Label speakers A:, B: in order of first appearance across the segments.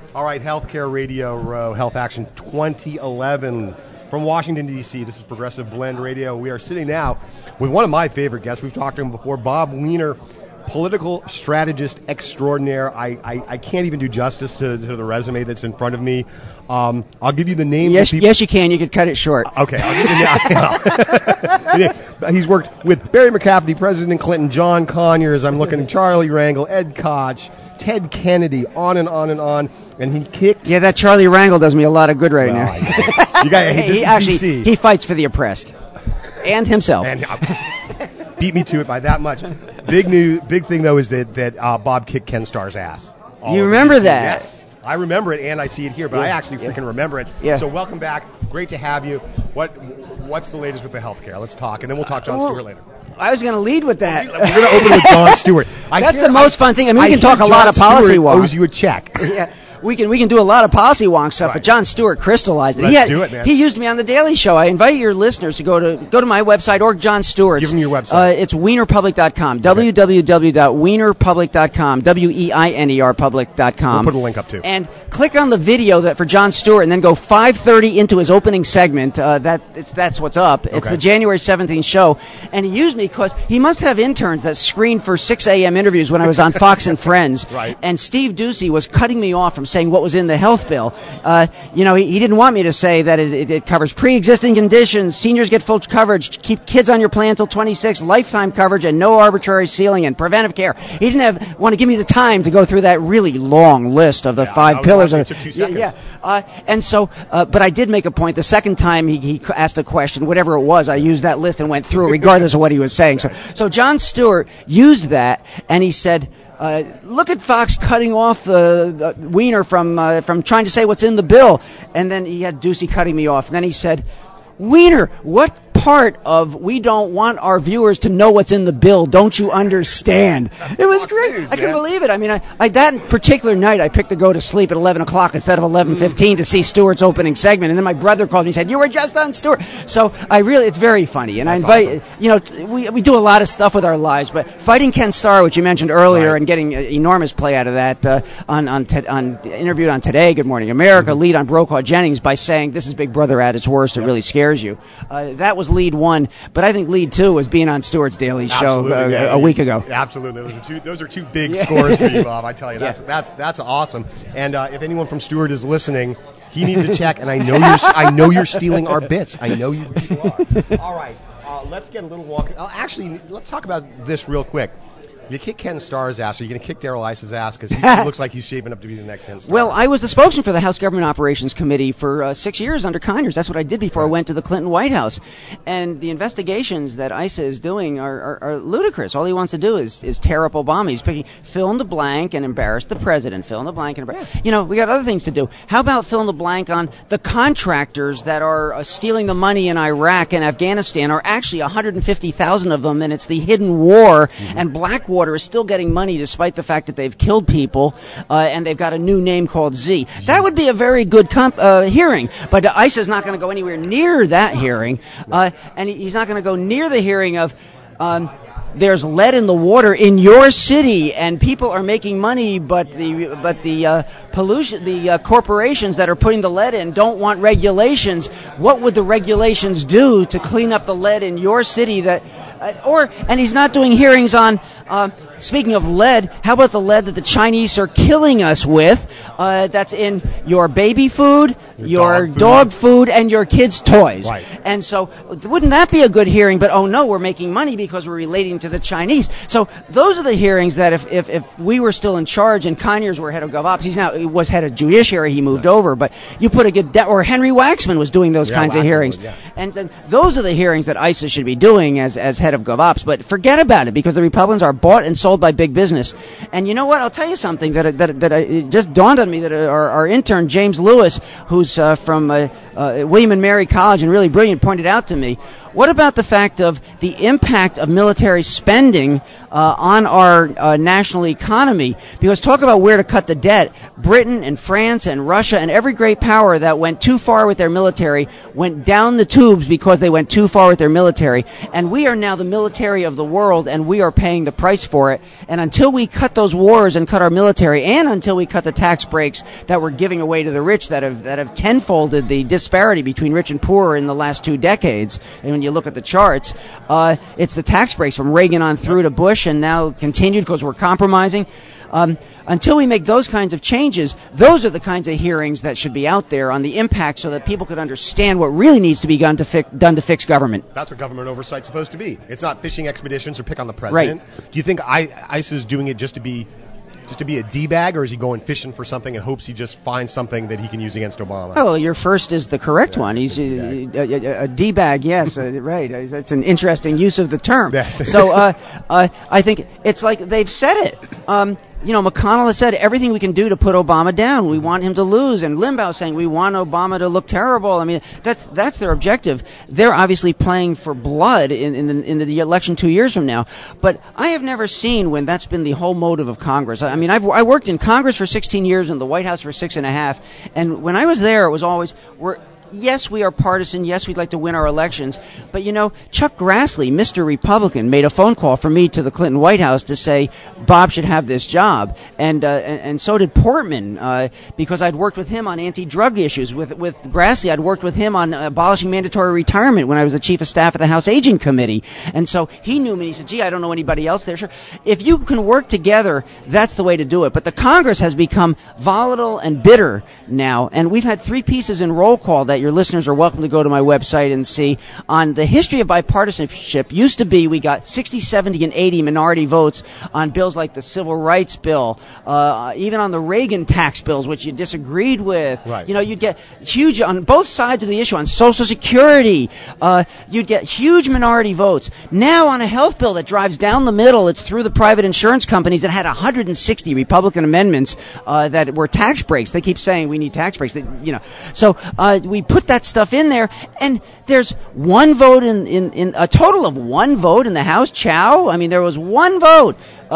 A: All right, Healthcare Radio Row, Health Action 2011 from Washington, D.C. This is Progressive Blend Radio. We are sitting now with one of my favorite guests. We've talked to him before, Bob Weiner, political strategist extraordinaire. I can't even do justice to the resume that's in front of me. I'll give you the name.
B: Yes, you can. You could cut it short.
A: Okay. I'll give you the He's worked with Barry McCafferty, President Clinton, John Conyers. I'm looking at Charlie Rangel, Ed Koch, Ted Kennedy, on and on and on. And he kicked.
B: Yeah, that Charlie Rangel does me a lot of good right now.
A: You got
B: he fights for the oppressed and himself.
A: And beat me to it by that much. Big thing though is that Bob kicked Ken Starr's ass.
B: You remember that?
A: Yes, I remember it, and I see it here, but I actually freaking remember it.
B: Yeah.
A: So welcome back. Great to have you. What's the latest with the healthcare? Let's talk, and then we'll talk Jon Stewart later.
B: I was going to lead with that.
A: We're going to open with Jon Stewart.
B: That's the most fun thing. I mean, we can talk a lot of policy wonk.
A: Owes you a check.
B: Yeah. We can do a lot of policy wonk stuff, but Jon Stewart crystallized it.
A: Let's do it, man.
B: He used me on the Daily Show. I invite your listeners to go to my website or Jon Stewart's.
A: Give them your website.
B: It's wienerpublic.com. www.wienerpublic.com. WEINERpublic.com.
A: We'll put a link up too.
B: And click on the video for Jon Stewart, and then go 5:30 into his opening segment. That's what's up. It's the January 17th show, and he used me because he must have interns that screened for 6 a.m. interviews when I was on Fox and Friends.
A: Right.
B: And Steve Ducey was cutting me off from saying what was in the health bill. He didn't want me to say that it covers pre-existing conditions, seniors get full coverage, keep kids on your plan until 26, lifetime coverage, and no arbitrary ceiling, and preventive care. He didn't want to give me the time to go through that really long list of the 5 pillars.
A: It took 2 seconds.
B: But I did make a point. The second time he asked a question, whatever it was, I used that list and went through it regardless of what he was saying. So Jon Stewart used that, and he said, look at Fox cutting off Weiner from trying to say what's in the bill. And then he had Ducey cutting me off. And then he said, Weiner, what part of we don't want our viewers to know what's in the bill don't you understand? It was great. I couldn't believe it. I mean, that particular night I picked to go to sleep at 11 o'clock instead of 11:15 to see Stewart's opening segment. And then my brother called me and said, you were just on Stewart. So it's very funny. And
A: That's
B: I invite, we do a lot of stuff with our lives, but fighting Ken Starr, which you mentioned earlier, and getting enormous play out of that, interviewed on Today, Good Morning America, lead on Brokaw Jennings by saying this is Big Brother at its worst. It really scares you. That was lead 1, but I think lead 2 was being on Stewart's Daily Show a week ago.
A: Absolutely, those are two big scores for you, Bob. I tell you, that's awesome. And if anyone from Stewart is listening, he needs a check. And I know you're stealing our bits. I know you are. All right, let's get a little walk. Actually, let's talk about this real quick. You kick Ken Starr's ass, or you're going to kick Darrell Issa's ass because he looks like he's shaping up to be the next Ken Starr.
B: Well, I was the spokesman for the House Government Operations Committee for 6 years under Conyers. That's what I did before I went to the Clinton White House. And the investigations that Issa is doing are ludicrous. All he wants to do is tear up Obama. He's picking fill in the blank and embarrass the president. Fill in the blank and embarrass. We got other things to do. How about fill in the blank on the contractors that are stealing the money in Iraq and Afghanistan? Are actually 150,000 of them, and it's the hidden war. And Blackwater is still getting money despite the fact that they've killed people, and they've got a new name called Z. That would be a very good hearing, but Issa's not going to go anywhere near that hearing, and he's not going to go near the hearing of there's lead in the water in your city, and people are making money, but the pollution, the corporations that are putting the lead in don't want regulations. What would the regulations do to clean up the lead in your city? And he's not doing hearings on. Speaking of lead, how about the lead that the Chinese are killing us with? That's in your baby food, your dog food, and your kids' toys.
A: Right.
B: And so, wouldn't that be a good hearing? But no, we're making money because we're relating to the Chinese. So those are the hearings that if we were still in charge and Conyers were head of GovOps, he was head of Judiciary, he moved over. But you put or Henry Waxman was doing those kinds of hearings. And those are the hearings that Issa should be doing as head of GovOps. But forget about it because the Republicans are bought and sold by big business. And you know what? I'll tell you something that it just dawned on me that our intern James Lewis, who's from William and Mary College and really brilliant, pointed out to me. what about the fact of the impact of military spending on our national economy? Because talk about where to cut the debt. Britain and France and Russia and every great power that went too far with their military went down the tubes because they went too far with their military. And we are now the military of the world, and we are paying the price for it. And until we cut those wars and cut our military, and until we cut the tax breaks that we're giving away to the rich that have tenfolded the disparity between rich and poor in the last 2 decades, and when you look at the charts, it's the tax breaks from Reagan on through to Bush and now continued because we're compromising. Until we make those kinds of changes, those are the kinds of hearings that should be out there on the impact so that people could understand what really needs to be done to fix government.
A: That's what government oversight's supposed to be. It's not fishing expeditions or pick on the president. Right. Do you think ICE is doing it just to be a D-bag, or is he going fishing for something and hopes he just finds something that he can use against Obama?
B: Oh, your first is the correct one. He's a D-bag, yes, right. That's an interesting use of the term.
A: Yes.
B: So I think it's like they've said it. McConnell has said everything we can do to put Obama down. We want him to lose. And Limbaugh saying we want Obama to look terrible. I mean, that's their objective. They're obviously playing for blood in the election 2 years from now. But I have never seen when that's been the whole motive of Congress. I mean, I worked in Congress for 16 years and the White House for 6.5. And when I was there, it was always yes, we are partisan. Yes, we'd like to win our elections. But, Chuck Grassley, Mr. Republican, made a phone call for me to the Clinton White House to say Bob should have this job. And so did Portman, because I'd worked with him on anti-drug issues. With Grassley, I'd worked with him on abolishing mandatory retirement when I was the chief of staff at the House Aging Committee. And so he knew me. He said, gee, I don't know anybody else there. Sure. If you can work together, that's the way to do it. But the Congress has become volatile and bitter now. And we've had 3 pieces in roll call that your listeners are welcome to go to my website and see on the history of bipartisanship. Used to be we got 60, 70, and 80 minority votes on bills like the Civil Rights Bill, even on the Reagan tax bills, which you disagreed with.
A: Right.
B: You'd get huge on both sides of the issue. On Social Security, you'd get huge minority votes. Now on a health bill that drives down the middle, it's through the private insurance companies that had 160 Republican amendments that were tax breaks. They keep saying we need tax breaks. So we put that stuff in there, and there's one vote in a total of one vote in the House. Chow. I mean, there was one vote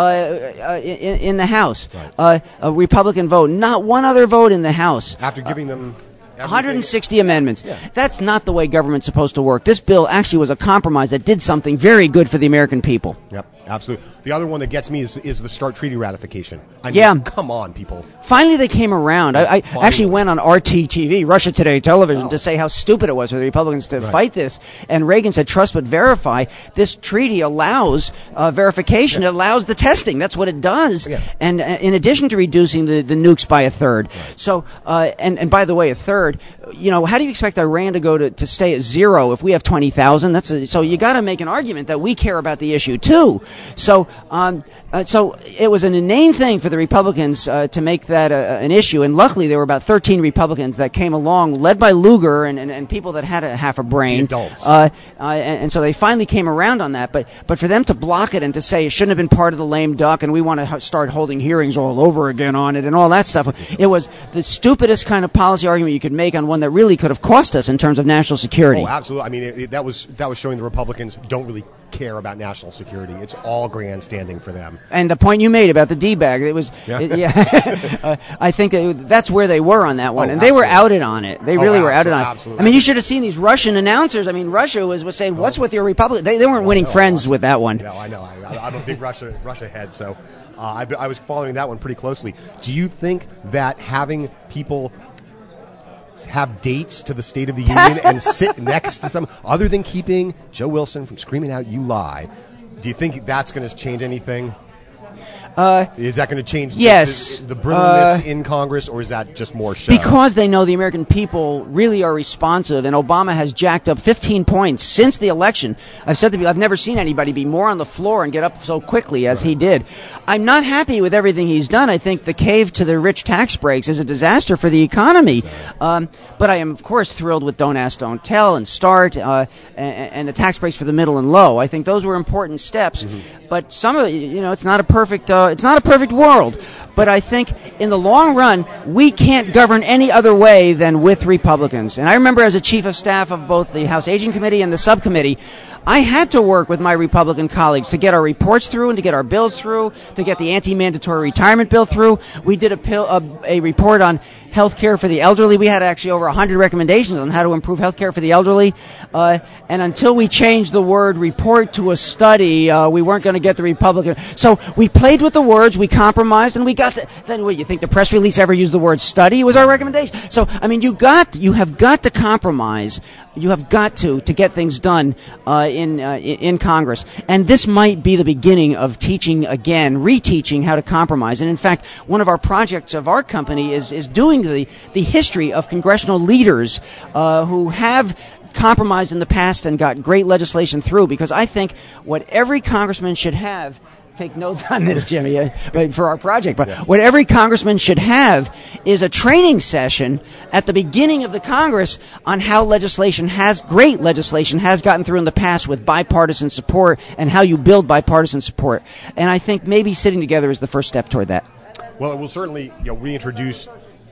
B: in the House, right. A Republican vote, not one other vote in the House.
A: After giving them
B: 160 amendments. Yeah. That's not the way government's supposed to work. This bill actually was a compromise that did something very good for the American people.
A: Yep, absolutely. The other one that gets me is the START treaty ratification. I mean, come on, people.
B: Finally, they came around. I actually went on RT TV, Russia Today Television, to say how stupid it was for the Republicans to fight this. And Reagan said, trust but verify. This treaty allows verification. It allows the testing. That's what it does. Yeah. And in addition to reducing the nukes by 1/3. Right. So, and by the way, 1/3. How do you expect Iran to go to stay at 0 if we have 20,000? So you got to make an argument that we care about the issue too. So it was an inane thing for the Republicans to make that an issue, and luckily there were about 13 Republicans that came along, led by Lugar and people that had half a brain.
A: The adults.
B: And so they finally came around on that. But for them to block it and to say it shouldn't have been part of the lame duck, and we want to start holding hearings all over again on it and all that stuff, it was the stupidest kind of policy argument you could make on one that really could have cost us in terms of national security.
A: Oh, absolutely. I mean, that was showing the Republicans don't really care about national security. It's all grandstanding for them.
B: And the point you made about the D-bag, it was, I think that's where they were on that one. And they were outed on it. They really were outed on it.
A: Absolutely.
B: I mean, you should have seen these Russian announcers. I mean, Russia was saying, what's with your Republic? They weren't winning friends with that one.
A: No, I know. I'm a big Russia head, so I was following that one pretty closely. Do you think that having people have dates to the State of the Union and sit next to some, other than keeping Joe Wilson from screaming out "you lie," do you think that's going to change anything? Is that going to change the brittleness in Congress, or is that just more show?
B: Because they know the American people really are responsive, and Obama has jacked up 15 points since the election. I've said to people, I've never seen anybody be more on the floor and get up so quickly as he did. I'm not happy with everything he's done. I think the cave to the rich tax breaks is a disaster for the economy. But I am, of course, thrilled with Don't Ask, Don't Tell and START and the tax breaks for the middle and low. I think those were important steps. Mm-hmm. But some of it, it's not a perfect world. But I think in the long run, we can't govern any other way than with Republicans. And I remember as a chief of staff of both the House Aging Committee and the subcommittee, I had to work with my Republican colleagues to get our reports through and to get our bills through, to get the anti-mandatory retirement bill through. We did a report on health care for the elderly. We had actually over 100 recommendations on how to improve health care for the elderly. And until we changed the word report to a study, we weren't going to get the Republican. So we played with the words, we compromised, and we got then what, you think the press release ever used the word study? It was our recommendation. So, I mean, you have got to compromise. You have got to get things done in Congress. And this might be the beginning of reteaching how to compromise. And in fact, one of our projects of our company is doing the history of congressional leaders who have compromised in the past and got great legislation through, because I think what every congressman should have, take notes on this, Jimmy, for our project, but what every congressman should have is a training session at the beginning of the Congress on how great legislation has gotten through in the past with bipartisan support and how you build bipartisan support. And I think maybe sitting together is the first step toward that.
A: Well, it will certainly reintroduce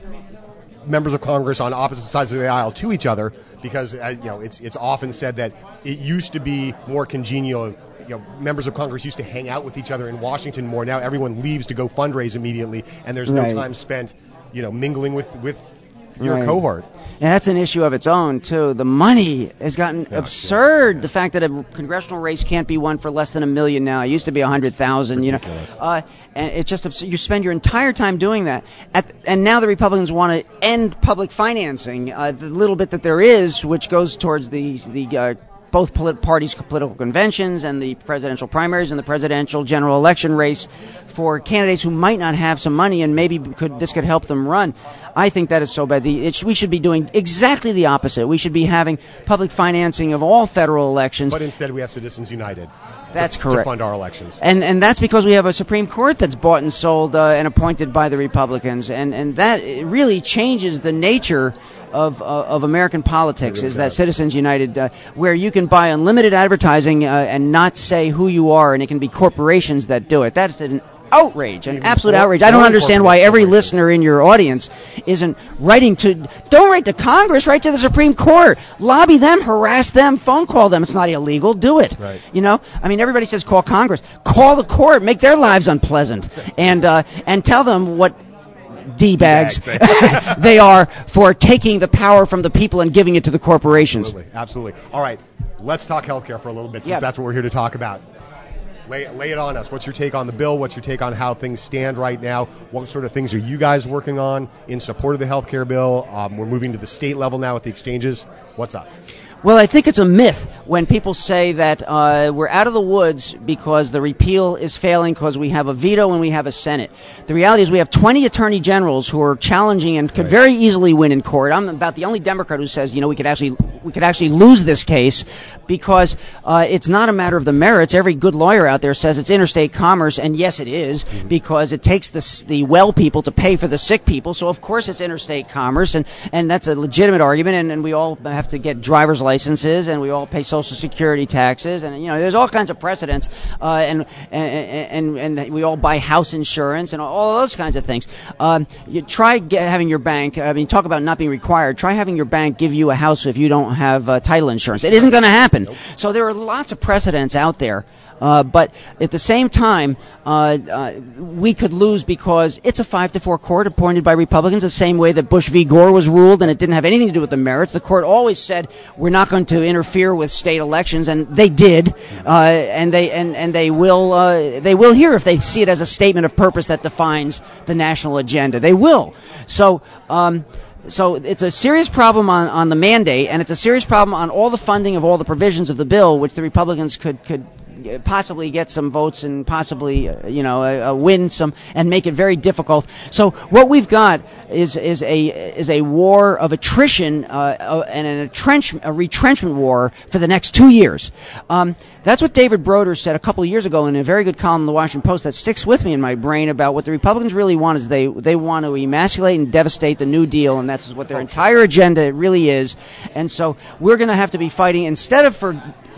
A: members of Congress on opposite sides of the aisle to each other, because it's often said that it used to be more congenial. Members of Congress used to hang out with each other in Washington more. Now everyone leaves to go fundraise immediately, and there's no time spent, mingling with your cohort.
B: And that's an issue of its own, too. The money has gotten absurd. Yeah. The fact that a congressional race can't be won for less than $1 million now. It used to be 100,000, and it's just absurd. You spend your entire time doing that. And now the Republicans want to end public financing, the little bit that there is, which goes towards the both parties' political conventions and the presidential primaries and the presidential general election race for candidates who might not have some money, and maybe this could help them run. I think that is so bad. We should be doing exactly the opposite. We should be having public financing of all federal elections.
A: But instead we have Citizens United.
B: That's correct.
A: To fund our elections.
B: And that's because we have a Supreme Court that's bought and sold and appointed by the Republicans. And that really changes the nature of American politics, is that Citizens United, where you can buy unlimited advertising and not say who you are, and it can be corporations that do it. That's an outrage, an absolute outrage. I don't understand why every listener in your audience isn't don't write to Congress, write to the Supreme Court. Lobby them, harass them, phone call them. It's not illegal. Do it.
A: Right.
B: Everybody says call Congress. Call the court. Make their lives unpleasant. And tell them what D-bags they are for taking the power from the people and giving it to the corporations.
A: Absolutely. All right, let's talk healthcare for a little bit, since that's what we're here to talk about. Lay it on us. What's your take on the bill? What's your take on how things stand right now? What sort of things are you guys working on in support of the healthcare bill? We're moving to the state level now with the exchanges. What's up?
B: Well, I think it's a myth when people say that we're out of the woods because the repeal is failing because we have a veto and we have a Senate. The reality is we have 20 attorney generals who are challenging and could very easily win in court. I'm about the only Democrat who says, we could actually lose this case because it's not a matter of the merits. Every good lawyer out there says it's interstate commerce, and yes, it is, because it takes the well people to pay for the sick people. So of course it's interstate commerce, and that's a legitimate argument. And we all have to get driver's licenses, and we all pay Social Security taxes, and there's all kinds of precedents, and we all buy house insurance and all those kinds of things. You try having your bank. Talk about not being required. Try having your bank give you a house if you don't have title insurance. It isn't going to happen. Nope. So there are lots of precedents out there. But at the same time, we could lose because it's a 5-4 court appointed by Republicans, the same way that Bush v. Gore was ruled, and it didn't have anything to do with the merits. The court always said we're not going to interfere with state elections, and they did, and they will here if they see it as a statement of purpose that defines the national agenda. They will. So it's a serious problem on the mandate, and it's a serious problem on all the funding of all the provisions of the bill, which the Republicans could possibly get some votes and possibly win some and make it very difficult. So what we've got is a war of attrition and a retrenchment war for the next 2 years. That's what David Broder said a couple of years ago in a very good column in the Washington Post that sticks with me in my brain about what the Republicans really want is they want to emasculate and devastate the New Deal, and that's what their entire agenda really is. And so we're going to have to be fighting, instead of for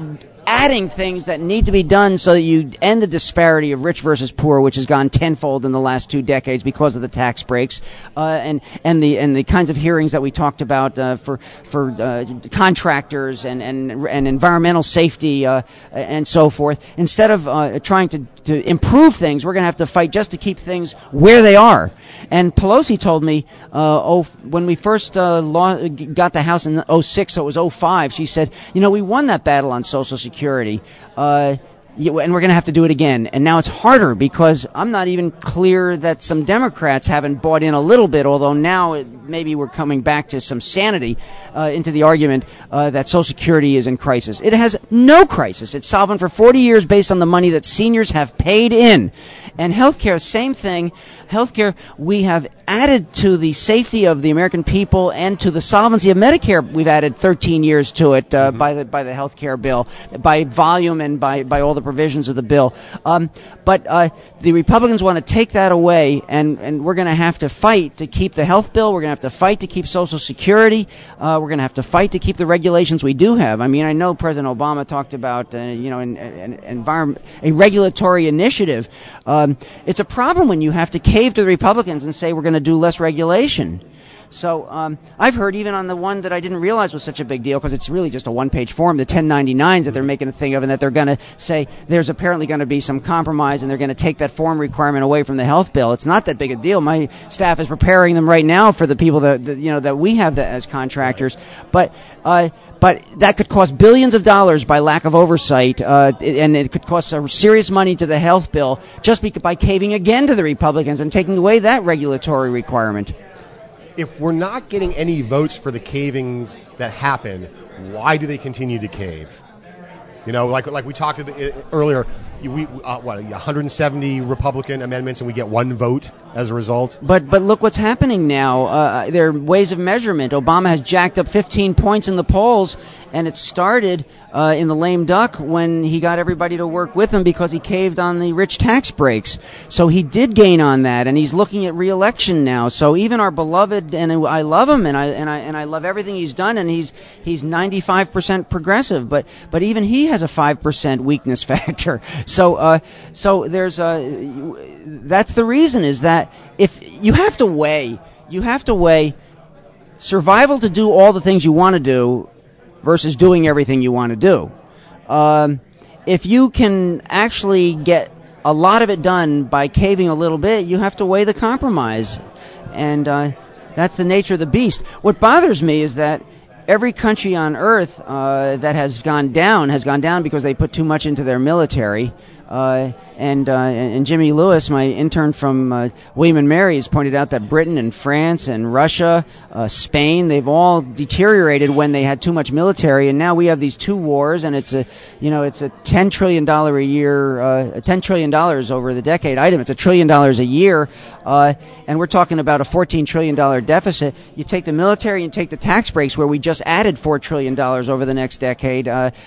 B: adding things that need to be done so that you end the disparity of rich versus poor, which has gone tenfold in the last 2 decades because of the tax breaks, and the kinds of hearings that we talked about for contractors and environmental safety and so forth. Instead of trying to improve things, we're going to have to fight just to keep things where they are. And Pelosi told me, when we first got the House in 2006, so it was 2005, she said, we won that battle on Social Security, and we're going to have to do it again. And now it's harder because I'm not even clear that some Democrats haven't bought in a little bit, although now maybe we're coming back to some sanity into the argument that Social Security is in crisis. It has no crisis. It's solvent for 40 years based on the money that seniors have paid in. And healthcare, same thing. Healthcare, we have added to the safety of the American people and to the solvency of Medicare. We've added 13 years to it by the healthcare bill, by volume and by all the provisions of the bill. But the Republicans want to take that away, and we're going to have to fight to keep the health bill. We're going to have to fight to keep Social Security. We're going to have to fight to keep the regulations we do have. I mean, I know President Obama talked about a regulatory initiative. It's a problem when you have to cave to the Republicans and say we're going to do less regulation. So I've heard even on the one that I didn't realize was such a big deal, because it's really just a one-page form, the 1099s that they're making a thing of, and that they're going to say there's apparently going to be some compromise and they're going to take that form requirement away from the health bill. It's not that big a deal. My staff is preparing them right now for the people that we have as contractors, but that could cost billions of dollars by lack of oversight, and it could cost serious money to the health bill just by caving again to the Republicans and taking away that regulatory requirement.
A: If we're not getting any votes for the cavings that happen, why do they continue to cave? Like we talked earlier, 170 Republican amendments, and we get 1 vote as a result.
B: But look what's happening now. There are ways of measurement. Obama has jacked up 15 points in the polls, and it started in the lame duck when he got everybody to work with him because he caved on the rich tax breaks. So he did gain on that, and he's looking at re-election now. So even our beloved, and I love him, and I love everything he's done, and he's 95% progressive, but even he has a 5% weakness factor. So there's that's the reason, is that if you have to weigh survival to do all the things you want to do versus doing everything you want to do. If you can actually get a lot of it done by caving a little bit, you have to weigh the compromise, and that's the nature of the beast. What bothers me is that every country on earth that has gone down because they put too much into their military. And Jimmy Lewis, my intern from William & Mary, has pointed out that Britain and France and Russia, Spain, they've all deteriorated when they had too much military, and now we have these 2 wars, and it's a $10 trillion a year, $10 trillion over the decade item. It's $1 trillion a year, and we're talking about a $14 trillion deficit. You take the military and take the tax breaks, where we just added $4 trillion over the next decade,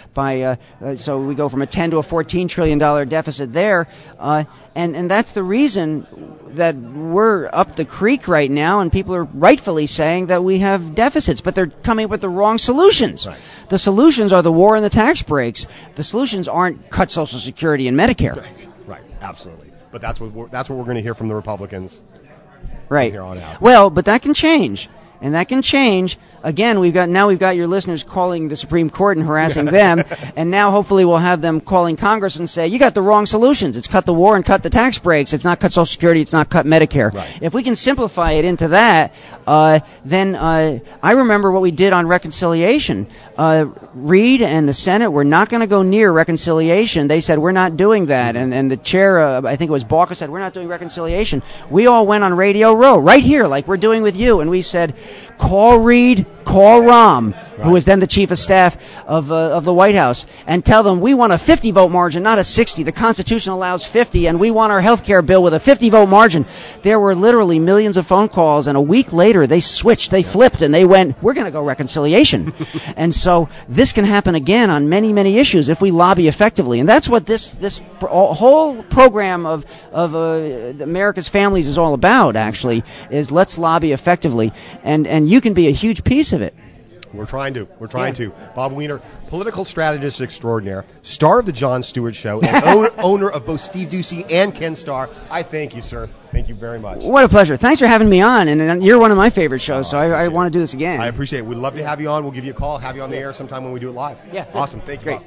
B: so we go from a $10 to a $14 trillion deficit there, and that's the reason that we're up the creek right now, and people are rightfully saying that we have deficits, but they're coming up with the wrong solutions.
A: Right.
B: The solutions are the war and the tax breaks. The solutions aren't cut Social Security and Medicare.
A: Right, absolutely. But that's what we're going to hear from the Republicans.
B: Right.
A: From here on out.
B: Well, but that can change. And that can change. Again, we've got your listeners calling the Supreme Court and harassing them, and now hopefully we'll have them calling Congress and say, you got the wrong solutions. It's cut the war and cut the tax breaks. It's not cut Social Security. It's not cut Medicare.
A: Right.
B: If we can simplify it into that, then I remember what we did on reconciliation. Reid and the Senate were not going to go near reconciliation. They said, we're not doing that. And the chair, I think it was Baca, said, we're not doing reconciliation. We all went on Radio Row, right here, like we're doing with you, and we said, call Reid, call Rahm, who was then the chief of staff of the White House, and tell them we want a 50-vote margin, not a 60. The Constitution allows 50, and we want our health care bill with a 50-vote margin. There were literally millions of phone calls, and a week later they switched, they flipped, and they went, we're going to go reconciliation. And so this can happen again on many, many issues if we lobby effectively. And that's what this whole program of America's Families is all about, actually, is let's lobby effectively. And you can be a huge piece of it.
A: We're trying to. Bob Weiner, political strategist extraordinaire, star of the Jon Stewart Show, and owner of both Steve Doocy and Ken Starr. I thank you, sir. Thank you very much.
B: What a pleasure. Thanks for having me on, and you're one of my favorite shows, so I want to do this again.
A: I appreciate it. We'd love to have you on. We'll give you a call, have you on the air sometime when we do it live.
B: Yeah.
A: Awesome. Thank you,
B: Great.
A: Bob.